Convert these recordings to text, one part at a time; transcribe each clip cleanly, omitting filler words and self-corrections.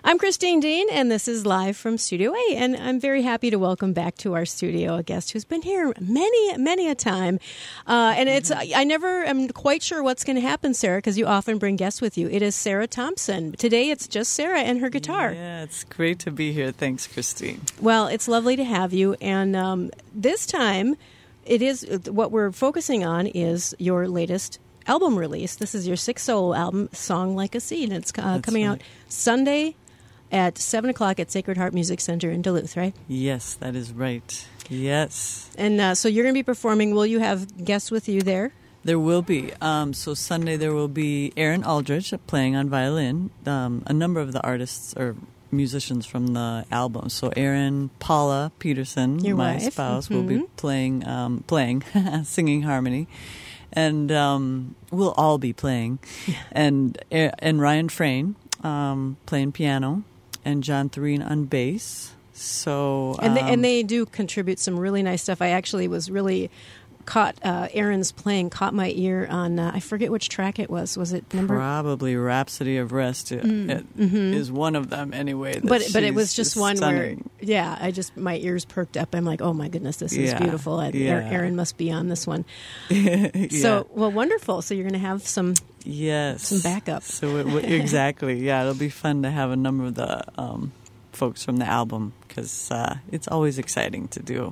I'm Christine Dean, and this is live from Studio A, and I'm very happy to welcome back to our studio a guest who's been here many a time. And I never am quite sure what's going to happen, Sarah, because you often bring guests with you. It is Sarah Thompson. Today, it's just Sarah and her guitar. Yeah, it's great to be here. Thanks, Christine. Well, it's lovely to have you, and this time, it is what we're focusing on is your latest album release. This is your 6th solo album, Song Like a Seed, and it's coming out Sunday at 7 o'clock at Sacred Heart Music Center in Duluth, right? Yes, that is right. Yes. And so you're going to be performing. Will you have guests with you there? There will be. So Sunday there will be Aaron Aldridge playing on violin. A number of the artists or musicians from the album. So Aaron, Paula Peterson, your my wife, spouse, will be playing, singing harmony. And we'll all be playing. And Ryan Frayne playing piano. And John Thurene on bass. So and they do contribute some really nice stuff. I actually was really caught Aaron's playing caught my ear on I forget which track it was. Was it number? Probably Rhapsody of Rest. It is one of them anyway. But it was just one stunning. Where my ears perked up. I'm like, oh my goodness, this is beautiful. Aaron must be on this one. So well, wonderful. So you're going to have some. Yes. Some backup. So exactly. Yeah, it'll be fun to have a number of the folks from the album because it's always exciting to do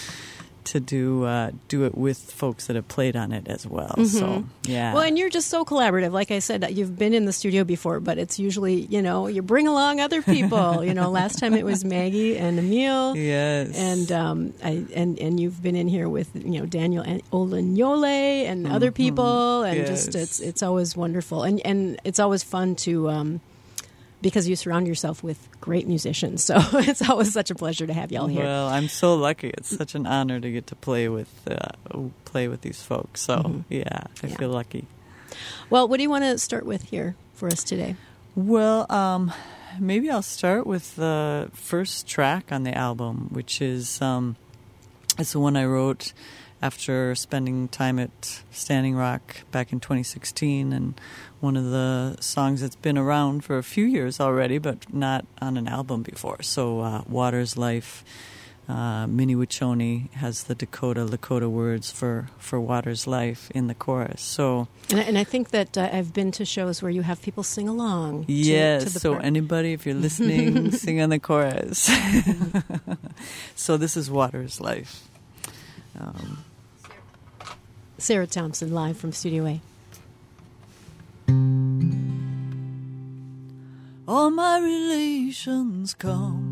it with folks that have played on it as well. Mm-hmm. So, yeah. Well, and you're just so collaborative. Like I said, you've been in the studio before, but it's usually, you bring along other people. Last time it was Maggie and Emil. Yes. And you've been in here with, Daniel and Olagnole and other people. And just, it's always wonderful. And it's always fun to, because you surround yourself with great musicians. So it's always such a pleasure to have y'all here. Well, I'm so lucky. It's such an honor to get to play with these folks. So, I feel lucky. Well, what do you want to start with here for us today? Well, maybe I'll start with the first track on the album, which is it's the one I wrote after spending time at Standing Rock back in 2016, and one of the songs that's been around for a few years already, but not on an album before. So Water's Life, Minnie Wiccioni has the Lakota words for Water's Life in the chorus. So, and I think that I've been to shows where you have people sing along. Yes, to the so anybody, if you're listening, sing on the chorus. So this is Water's Life. Sarah Thompson, live from Studio A. All my relations come,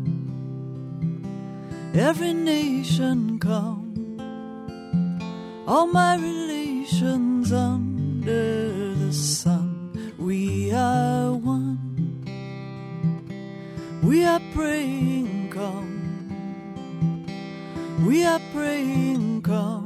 every nation come, all my relations under the sun. We are one, we are praying come, we are praying come.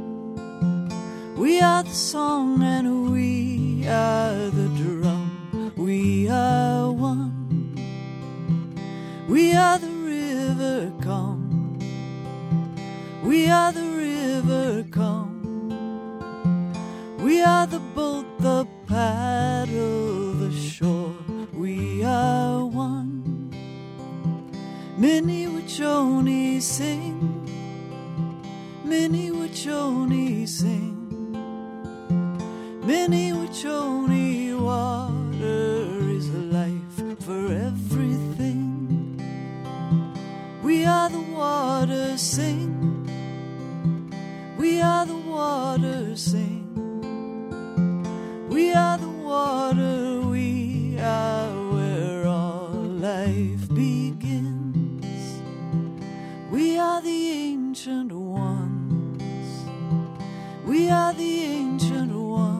We are the song and we are the drum. We are one. We are the river come. We are the river come. We are the boat, the paddle, the shore. We are one. Minnie Wiccioni sing. Minnie Wiccioni sing. Minnie Wiccioni, water is life for everything. We are the water, sing. We are the water, sing. We are the water, we are where all life begins. We are the ancient ones. We are the ancient ones.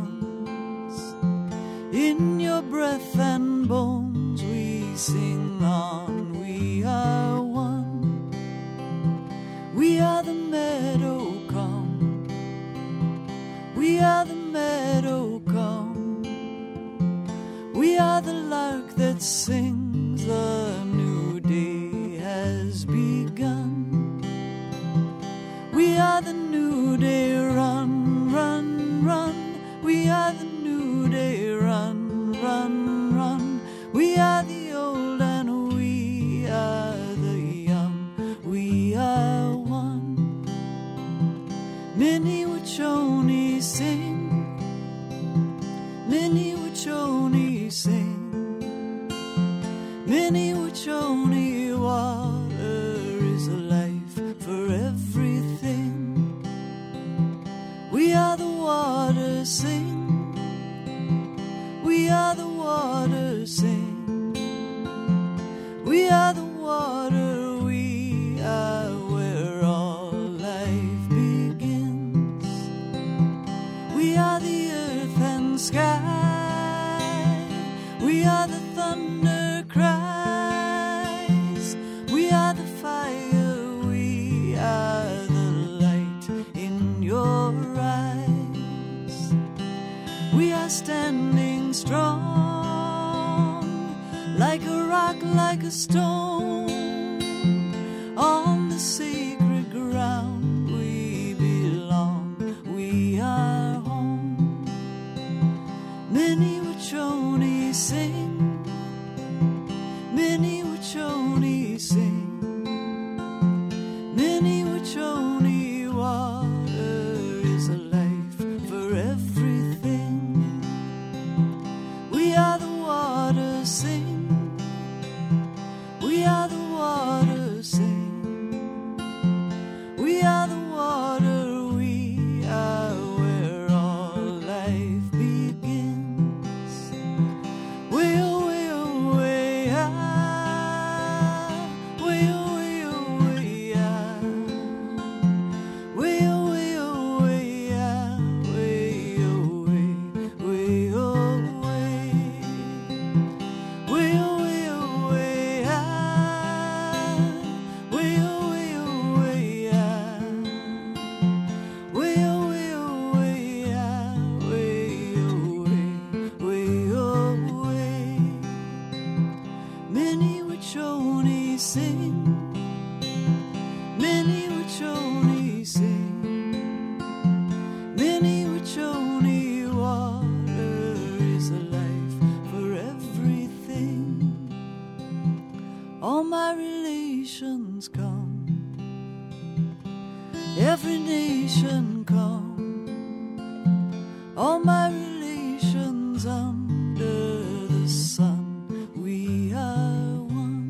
In your breath and bones we sing on. We are one. We are the meadow come. We are the meadow come. We are the lark that sings. The new day has begun. We are the new day. Run, run, run. We are the new day. Run, run, run. We are the old and Many Wachoni water is a life for everything. We are the water, sing. We are the water, sing. We are the water, we are where all life begins. We are the earth and sky. We are the thunder cries. We are the fire. We are the light in your eyes. We are standing strong, like a rock, like a stone, on the sacred ground we belong. We are home. Many Wachoni sing. Many Wachoni sing. Many Wachoni water is a life for everything. We are the water, sing. We are the water, sing. We are the water, we are where all life begins. Way oh, way oh, way ah. Way oh, way oh, way ah. Way oh, way oh, way ah. Way oh, way, way oh, way. Way oh, way oh, way ah. Way oh, way oh, way ah. Way oh, way oh, way ah. Way oh, way, way oh, way. Many Wachoni sing. Many Wachoni sing. Many Wachoni water is a life for everything. All my relations come. Every nation come. All my relations under the sun. We are one.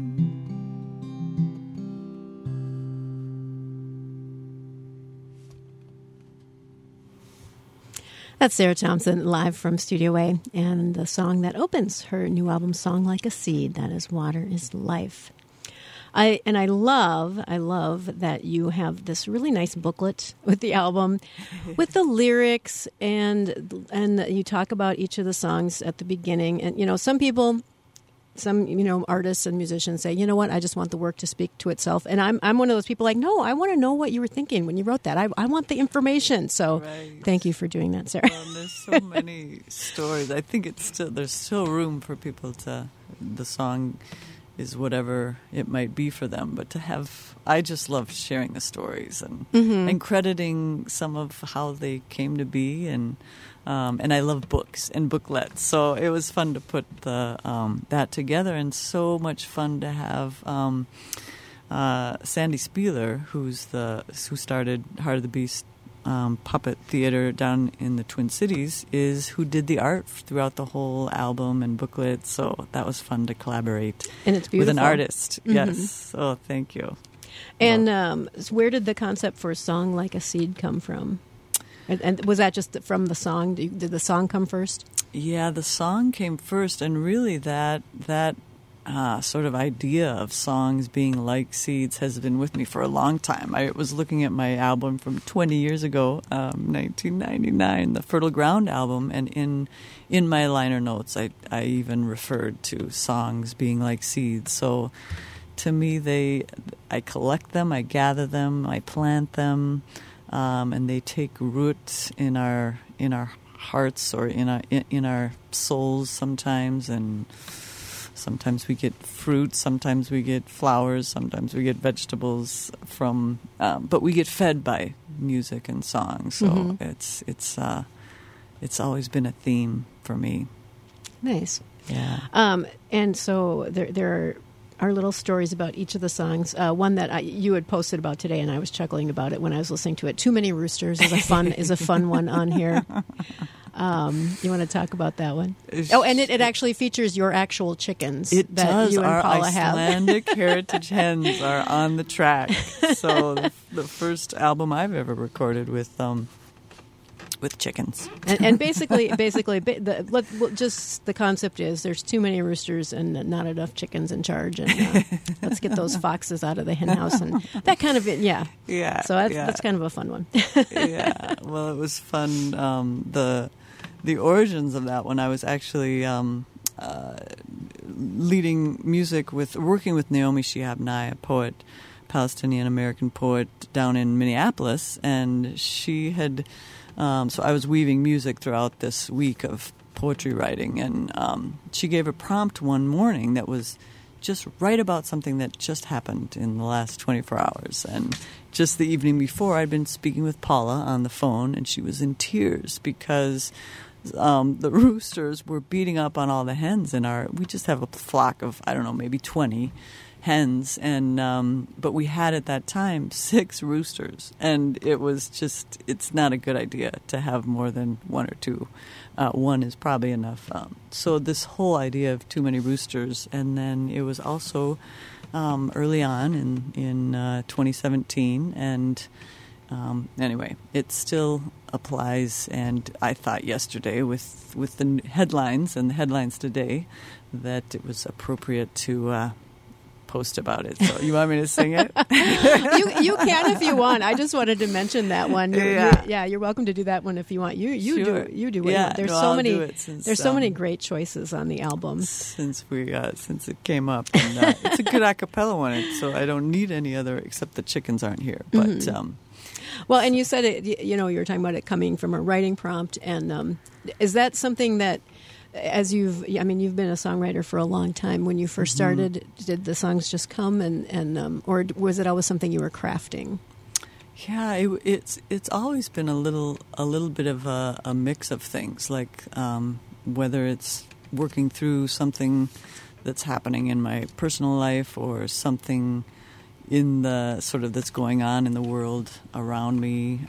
That's Sarah Thompson live from Studio A, and the song that opens her new album, Song Like a Seed, that is Water is Life. I love that you have this really nice booklet with the album, with the lyrics, and you talk about each of the songs at the beginning. And, you know, some people, artists and musicians say, you know what, I just want the work to speak to itself. And I'm one of those people like, no, I want to know what you were thinking when you wrote that. I want the information. So Right. Thank you for doing that, Sarah. Well, there's so many stories. I think there's still room for people the song is whatever it might be for them, but I just love sharing the stories and crediting some of how they came to be, and I love books and booklets, so it was fun to put that together, and so much fun to have Sandy Spieler, who started Heart of the Beast puppet theater down in the Twin Cities, is who did the art throughout the whole album and booklet. So that was fun to collaborate And it's with beautiful. an artist. Yes. So thank you. And where did the concept for Song Like a Seed come from? And was that just from the song? Did the song come first? Yeah, the song came first, and really that sort of idea of songs being like seeds has been with me for a long time. I was looking at my album from 20 years ago, 1999, the Fertile Ground album, and in my liner notes, I even referred to songs being like seeds. So to me, I collect them, I gather them, I plant them, and they take root in our hearts or in our souls sometimes, and sometimes we get fruit, sometimes we get flowers, sometimes we get vegetables from, but we get fed by music and song. So it's always been a theme for me. Nice. Yeah. And so there are little stories about each of the songs. One that you had posted about today, and I was chuckling about it when I was listening to it. Too Many Roosters is a fun one on here. You want to talk about that one? Oh, and it actually features your actual chickens. It that does. You and Our Paula have. Icelandic heritage hens are on the track. So the first album I've ever recorded with chickens. And basically, just the concept is there's too many roosters and not enough chickens in charge, and let's get those foxes out of the hen house and that kind of it. Yeah. Yeah. So that's kind of a fun one. Yeah. Well, it was fun. The origins of that one, I was actually leading music working with Naomi Shihab Nye, a poet, Palestinian-American poet down in Minneapolis, and she had, so I was weaving music throughout this week of poetry writing, and she gave a prompt one morning that was just write about something that just happened in the last 24 hours. And just the evening before, I'd been speaking with Paula on the phone, and she was in tears because the roosters were beating up on all the hens we just have a flock of, I don't know, maybe 20 hens, and but we had at that time 6 roosters, and it was just, it's not a good idea to have more than 1 or 2. One is probably enough. So this whole idea of too many roosters, and then it was also early on in 2017, and anyway, it still applies, and I thought yesterday with the headlines and the headlines today that it was appropriate to post about it. So you want me to sing it? You can if you want. I just wanted to mention that one. You're welcome to do that one if you want. Sure. You do it. Yeah, There's so many great choices on the album since it came up. And, it's a good a cappella one, so I don't need any other except the chickens aren't here. But well, and you said it. You were talking about it coming from a writing prompt, and is that something that, as you've been a songwriter for a long time. When you first started, did the songs just come, and or was it always something you were crafting? Yeah, it's always been a little bit of a mix of things, like whether it's working through something that's happening in my personal life or something in the sort of that's going on in the world around me.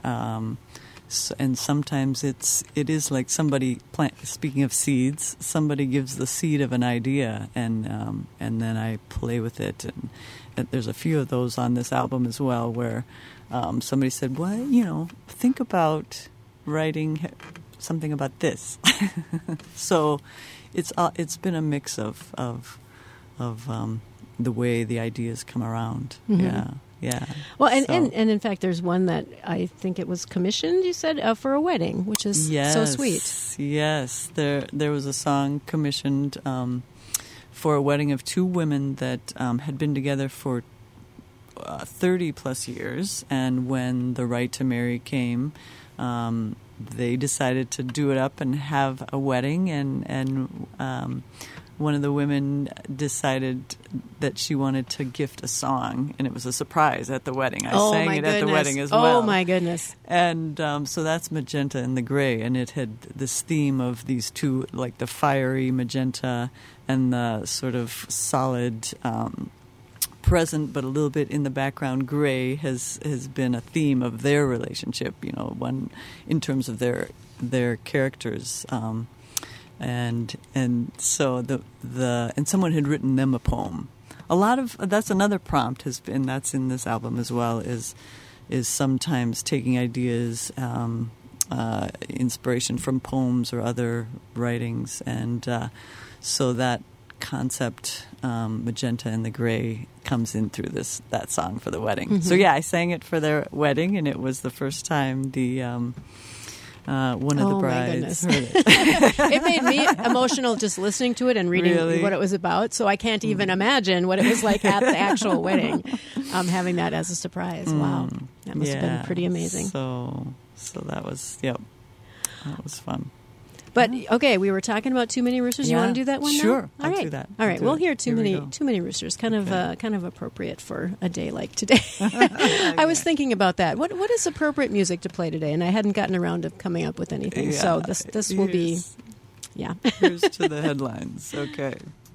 And sometimes it is like somebody speaking of seeds, somebody gives the seed of an idea, and then I play with it. And there's a few of those on this album as well, where somebody said, "Well, think about writing something about this." So it's been a mix of the way the ideas come around. Mm-hmm. Yeah. Well, and in fact, there's one that I think it was commissioned, you said, for a wedding, which is so sweet. Yes. There was a song commissioned for a wedding of 2 women that had been together for 30 plus years, and when the right to marry came, they decided to do it up and have a wedding, and one of the women decided that she wanted to gift a song, and it was a surprise at the wedding. I sang it at the wedding as well. Oh, my goodness. And so that's Magenta and the Gray, and it had this theme of these 2, like the fiery magenta and the sort of solid, present but a little bit in the background gray has been a theme of their relationship, one in terms of their characters. And so and someone had written them a poem. That's another prompt that's in this album as well, is sometimes taking ideas, inspiration from poems or other writings, and so that concept, Magenta and the Gray, comes in through that song for the wedding. Mm-hmm. So yeah, I sang it for their wedding, and it was the first time one of the brides heard it. It made me emotional just listening to it and reading what it was about, so I can't even imagine what it was like at the actual wedding, having that as a surprise. Wow. That must have been pretty amazing. So that was, that was fun. But okay, we were talking about Too Many Roosters. You want to do that one now? Sure, All right. I'll do that. All right, we'll hear Too Many Roosters. Kind of appropriate for a day like today. I was thinking about that. What is appropriate music to play today? And I hadn't gotten around to coming up with anything. So this will be, Here's to the headlines. Okay.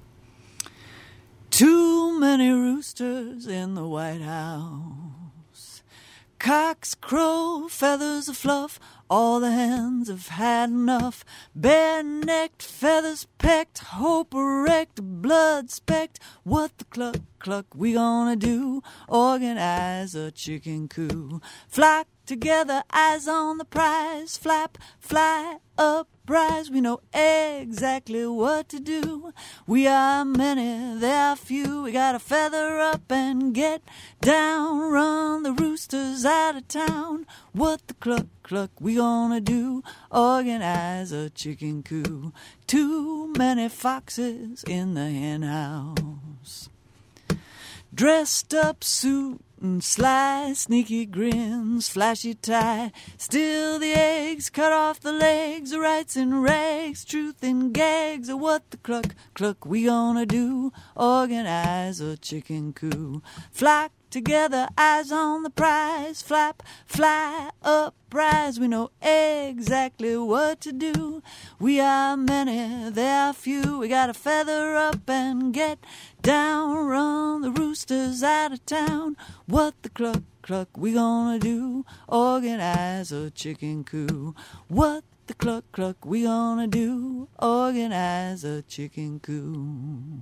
Too many roosters in the White House. Cocks crow, feathers of fluff All the hens have had enough. Bare-necked, feathers pecked, hope erect, blood specked. What the cluck, cluck we gonna do? Organize a chicken coup. Flock together, eyes on the prize. Flap, fly, uprise. We know exactly what to do. We are many, there are few. We gotta feather up and get down. Run the roosters out of town. What the cluck, cluck we gonna do? Organize a chicken coup. Too many foxes in the hen house. Dressed up suit and sly, sneaky grins, flashy tie. Still the eggs, cut off the legs, rights in rags, truth in gags. What the cluck, cluck we gonna do? Organize a chicken coup. Flock together, eyes on the prize. Flap, fly, uprise. We know exactly what to do. We are many, there are few. We gotta feather up and get down. Run the roosters out of town. What the cluck, cluck we gonna do? Organize a chicken coup. What the cluck, cluck we gonna do? Organize a chicken coup.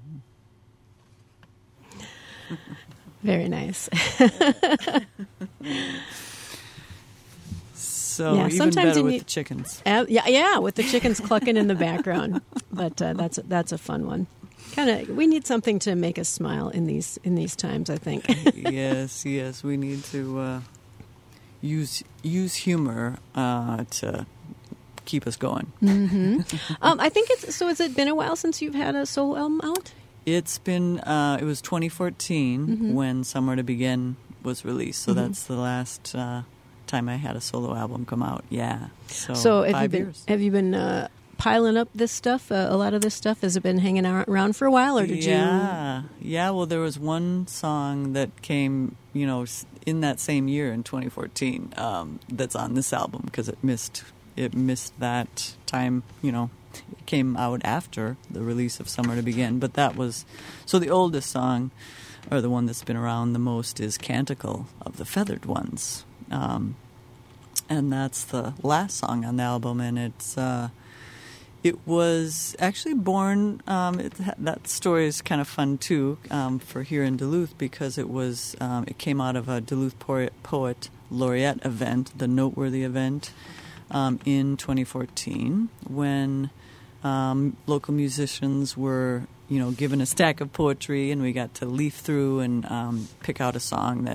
Very nice. So yeah, even better with the chickens. Yeah, with the chickens clucking in the background. But that's a fun one. We need something to make us smile in these times, I think. Yes, we need to use humor to keep us going. Mm-hmm. I think has it been a while since you've had a solo album out? It's been, it was 2014 when Somewhere to Begin was released. So that's the last time I had a solo album come out. Yeah. So 5 years. Have you been piling up this stuff? A lot of this stuff? Has it been hanging around for a while, or did you? Yeah. Well, there was one song that came, in that same year in 2014 that's on this album because it missed that time, It came out after the release of Somewhere to Begin, but that was... So the oldest song, or the one that's been around the most, is Canticle of the Feathered Ones. And that's the last song on the album, and it was actually born... that story is kind of fun, too, for here in Duluth, because it came out of a Duluth Poet Laureate event, the Noteworthy event, in 2014, when... local musicians were, given a stack of poetry, and we got to leaf through and pick out a song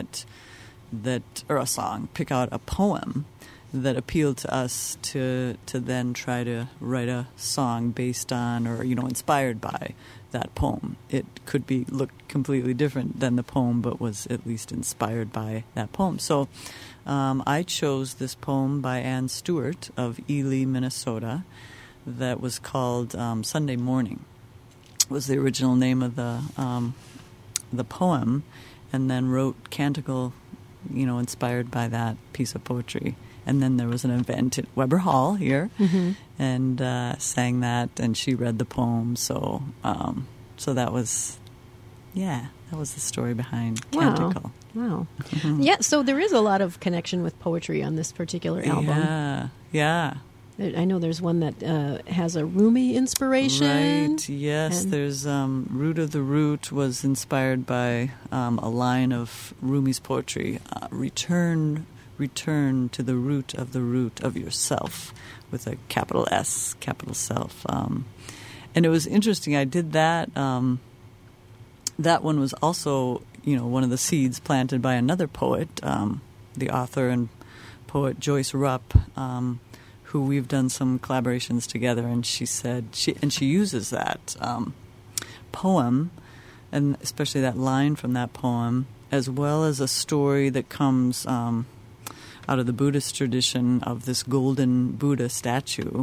pick out a poem that appealed to us to then try to write a song based on or inspired by that poem. It could look completely different than the poem, but was at least inspired by that poem. So I chose this poem by Ann Stewart of Ely, Minnesota. That was called Sunday Morning. Was the original name of the poem, and then wrote Canticle, inspired by that piece of poetry. And then there was an event at Weber Hall here, and sang that, and she read the poem. So that was, that was the story behind Canticle. Wow. Yeah. So there is a lot of connection with poetry on this particular album. Yeah. I know there's one that has a Rumi inspiration. Right, yes. There's Root of the Root was inspired by a line of Rumi's poetry. Return to the root of yourself, with a capital S, capital self. And it was interesting. I did that. That one was also, one of the seeds planted by another poet, the author and poet Joyce Rupp, who we've done some collaborations together, and she said she uses that poem, and especially that line from that poem, as well as a story that comes out of the Buddhist tradition of this golden Buddha statue.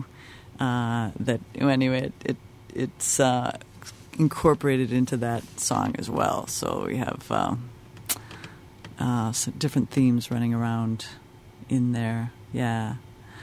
It's incorporated into that song as well. So we have some different themes running around in there. Yeah.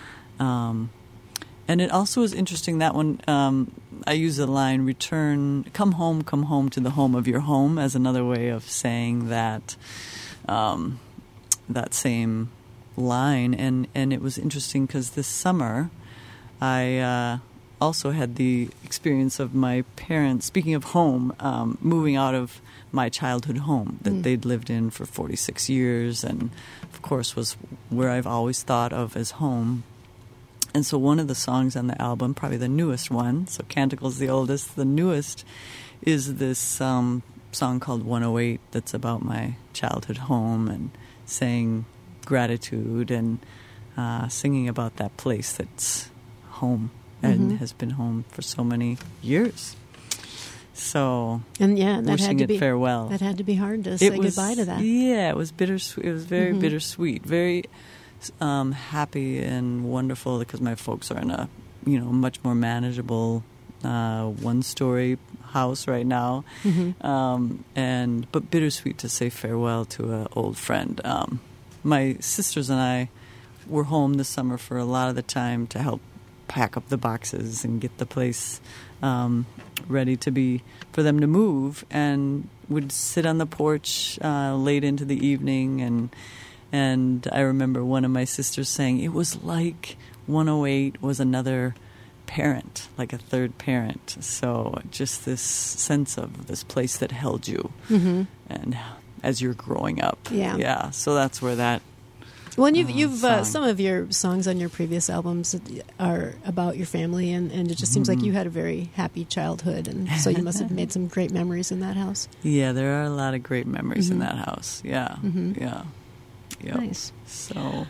And it also is interesting, that one, I use the line, come home to the home of your home, as another way of saying that, that same line. And it was interesting because this summer I also had the experience of my parents, speaking of home, moving out of my childhood home that they'd lived in for 46 years and, of course, was where I've always thought of as home. And so one of the songs on the album, probably the newest one, so Canticle's the oldest, the newest is this song called 108 that's about my childhood home and saying gratitude and singing about that place that's home and has been home for so many years. So, and that wishing had to be farewell. That had to be hard to say goodbye to that. Yeah, it was bittersweet. It was very bittersweet. Very happy and wonderful because my folks are in a much more manageable one-story house right now, but bittersweet to say farewell to an old friend. My sisters and I were home this summer for a lot of the time to help pack up the boxes and get the place ready for them to move, and would sit on the porch late into the evening, and I remember one of my sisters saying it was like 108 was another parent, like a third parent. So just this sense of this place that held you, and as you're growing up, So that's where that. Well, and you've some of your songs on your previous albums are about your family, and it just seems like you had a very happy childhood, and so you must have made some great memories in that house. Yeah, there are a lot of great memories in that house. Yeah, yeah. Yep. Nice. So,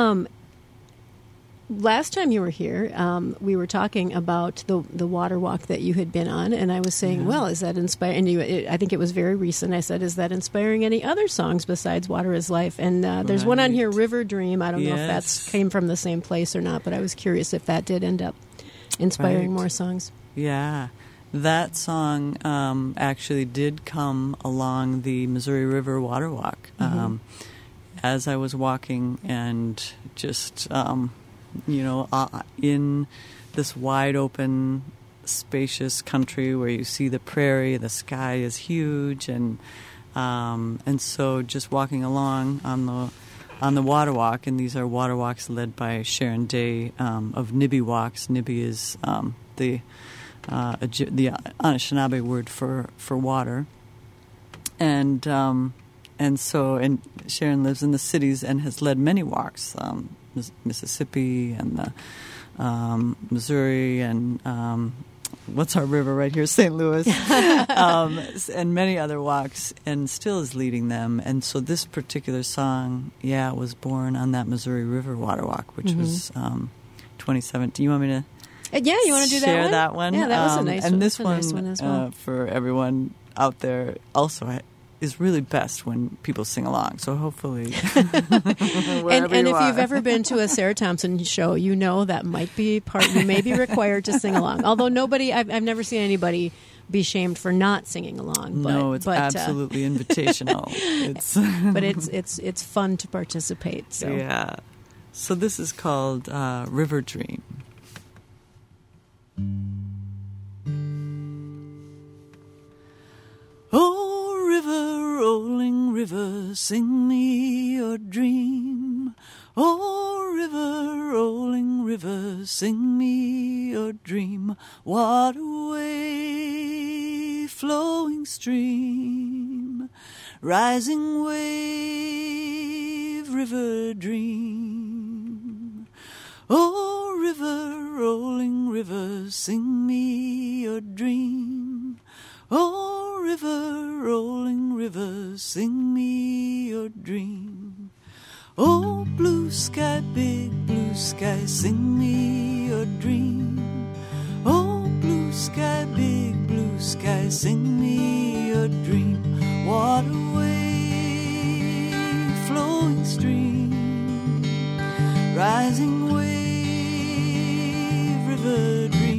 last time you were here, we were talking about the water walk that you had been on, and I was saying, well, is that inspiring? And I think it was very recent. I said, is that inspiring any other songs besides Water is Life? And there's one on here, River Dream. I don't know if that came from the same place or not, but I was curious if that did end up inspiring more songs. Yeah. That song actually did come along the Missouri River Water Walk. As I was walking and just... in this wide open, spacious country where you see the prairie, the sky is huge, and so just walking along on the water walk, and these are water walks led by Sharon Day of Nibby Walks. Nibby is the Anishinaabe word for water, and so Sharon lives in the cities and has led many walks. Mississippi and the Missouri and what's our river right here, St. Louis, and many other walks, and still is leading them. And so this particular song, was born on that Missouri River Water Walk, which was 2017. You want me to? You want to do that share one? that one? Yeah, that was a nice one. And this nice one as well. For everyone out there also is really best when people sing along. So hopefully, and if you've ever been to a Sarah Thompson show, you know that might be part. You may be required to sing along. Although I've never seen anybody be shamed for not singing along. But, absolutely invitational. But it's fun to participate. So. Yeah. So this is called River Dream. Oh, river, rolling river, sing me your dream. Oh, river, rolling river, sing me your dream. What a wave, flowing stream, rising wave, river dream. Oh, river, rolling river, sing me your dream. Oh, river, rolling river, sing me your dream. Oh, blue sky, big blue sky, sing me your dream. Oh, blue sky, big blue sky, sing me your dream. What a wave, flowing stream, rising wave, river dream.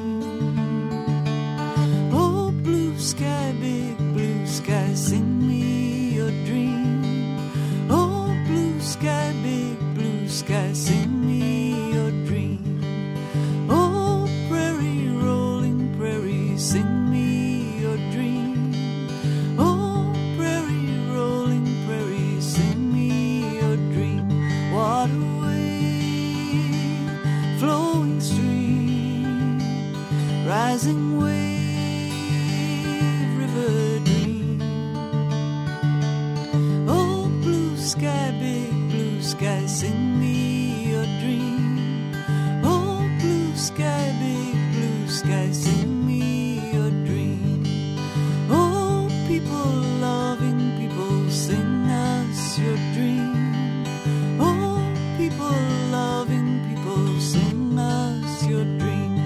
Sky, big blue sky, sing me your dream. Oh, blue sky, big blue sky, sing me your dream. Oh, prairie, rolling prairie, sing me your dream. Oh, prairie, rolling prairie, sing me your dream. What people, loving people, sing us your dream. Oh, people, loving people, sing us your dream.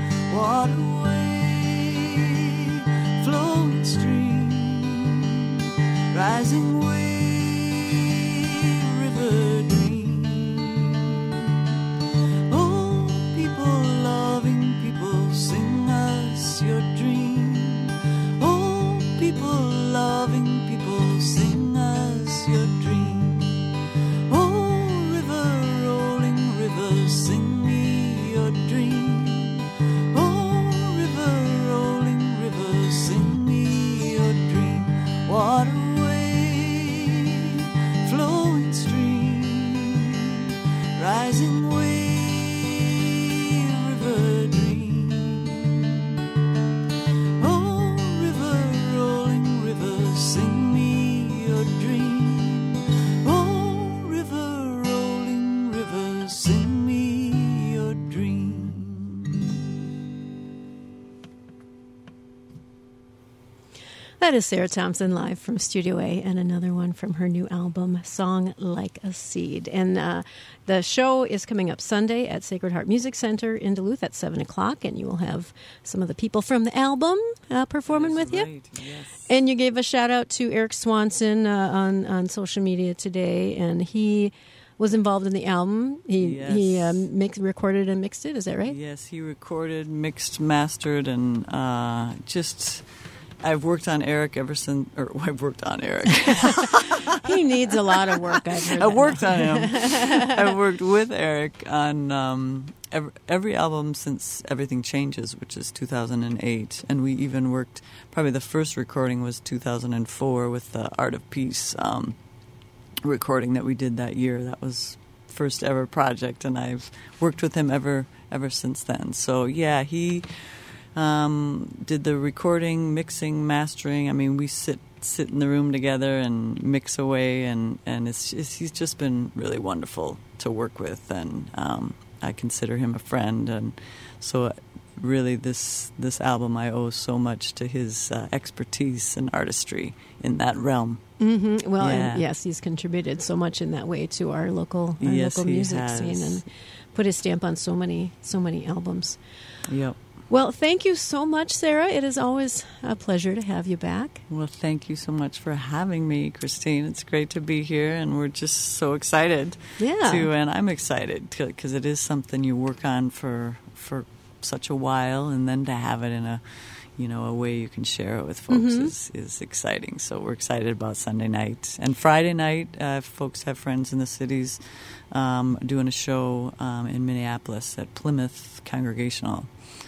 Waterway, flowing stream, rising wave, river dream. Oh, people, loving people, sing us your dream. Oh, people, loving people, sing us your dream. Oh, river, rolling river, sing me your dream. Oh, river, rolling river, sing me your dream. Waterway, flowing stream, rising wave, river dream. Oh, river, rolling river, sing me your dream. Oh, river, rolling river, sing me your dream. That is Sarah Thompson live from Studio A, and another one from her new album, Song Like a Seed. And the show is coming up Sunday at Sacred Heart Music Center in Duluth at 7 o'clock, and you will have some of the people from the album performing with you. Right, yes. And you gave a shout out to Eric Swanson on social media today, and he was involved in the album. He recorded and mixed it. Is that right? Yes, he recorded, mixed, mastered, and just... I've worked on Eric ever since, or I've worked on Eric. He needs a lot of work. I've worked on him. I've worked with Eric on every album since Everything Changes, which is 2008. And we even worked, probably the first recording was 2004 with the Art of Peace recording that we did that year. That was first ever project, and I've worked with him ever since then. So, yeah, he... did the recording, mixing, mastering. I mean, we sit in the room together and mix away, and he's just been really wonderful to work with, and I consider him a friend. And so really this album I owe so much to his expertise and artistry in that realm. Mm-hmm. Well, yeah. And yes, he's contributed so much in that way to our local Yes, music has. scene, and put his stamp on so many albums. Yep. Well, thank you so much, Sarah. It is always a pleasure to have you back. Well, thank you so much for having me, Christine. It's great to be here, and we're just so excited. Yeah. And I'm excited because it is something you work on for such a while, and then to have it in a way you can share it with folks is exciting. So we're excited about Sunday night and Friday night. If folks have friends in the cities, doing a show in Minneapolis at Plymouth Congregational.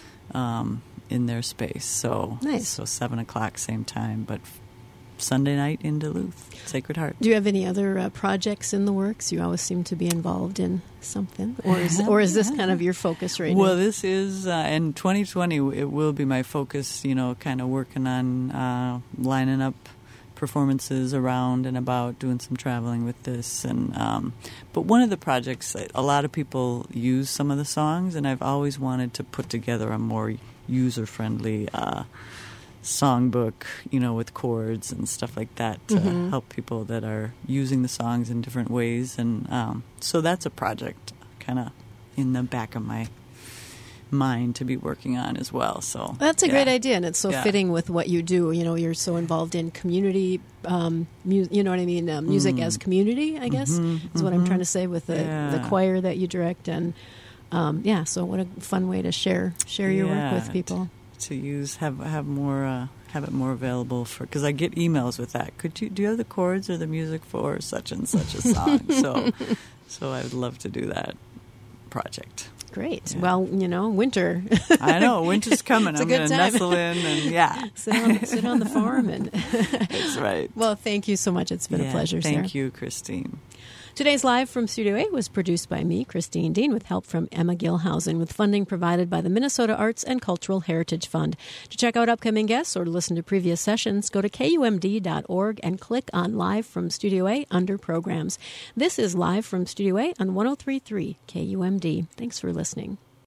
In their space. So nice. So 7 o'clock, same time, but Sunday night in Duluth, Sacred Heart. Do you have any other projects in the works? You always seem to be involved in something, or is this kind of your focus right now? Well, this is in 2020. It will be my focus. Kind of working on lining up performances around and about, doing some traveling with this. And but one of the projects, a lot of people use some of the songs, and I've always wanted to put together a more user-friendly songbook, with chords and stuff like that to help people that are using the songs in different ways. And so that's a project kind of in the back of my mind to be working on as well. So that's a great idea, and it's so fitting with what you do. You're so involved in community, music as community, I guess, is what I'm trying to say with the choir that you direct. And so what a fun way to share your work with people. To use, have it more available for, because I get emails with that. Do you have the chords or the music for such and such a song? So I would love to do that project. Great. Yeah. Well, winter. I know. Winter's coming. I'm going to nestle in and, sit on the farm. That's right. Well, thank you so much. It's been a pleasure, Sarah. Thank you, Christine. Today's Live from Studio A was produced by me, Christine Dean, with help from Emma Gilhausen, with funding provided by the Minnesota Arts and Cultural Heritage Fund. To check out upcoming guests or to listen to previous sessions, go to KUMD.org and click on Live from Studio A under Programs. This is Live from Studio A on 103.3 KUMD. Thanks for listening.